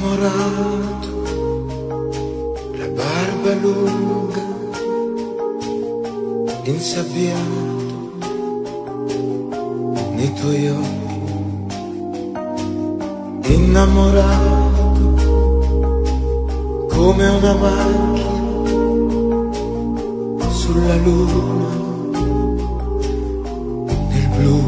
innamorato, la barba lunga, insabbiato nei tuoi occhi, innamorato come una macchina sulla luna nel blu.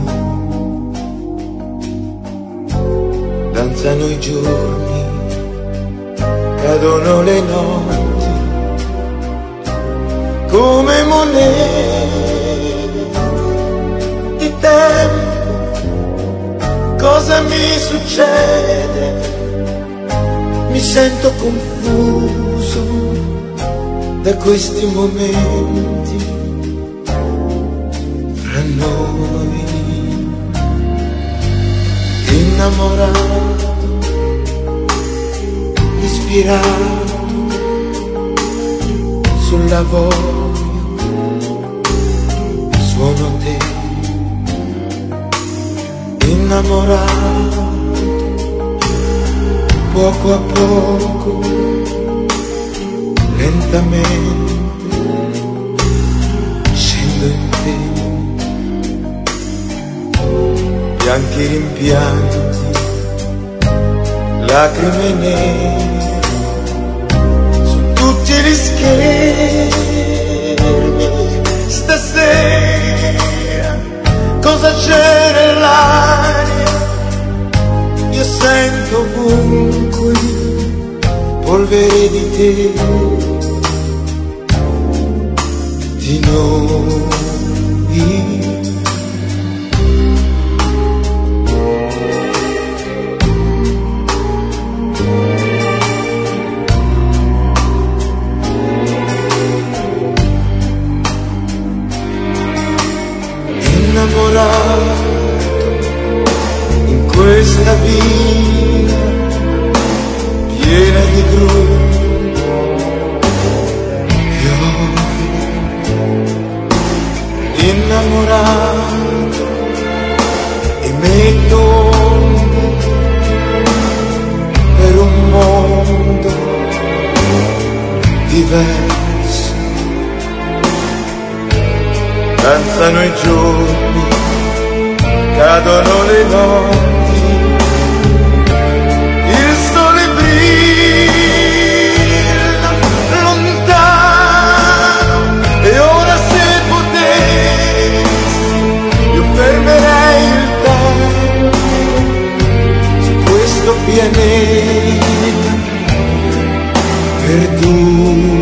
Danzano i giorni, cadono le notti, come monete di tempo. Cosa mi succede? Mi sento confuso da questi momenti fra noi. Innamorato, ispirato sull'avorio, suono te. Innamorato, poco a poco, lentamente scendo in te. Bianchi rimpianti, lacrime nere su tutti gli schermi. Stasera cosa c'è nell'aria? Io sento ovunque polvere di te, di noi. Innamorato in questa via piena di gru, piove. Innamorato e metto onde per un mondo diverso. Danzano i giorni, cadono le notti, il sole brilla lontano e ora se potessi io fermerei il tempo su questo pianeta perduto.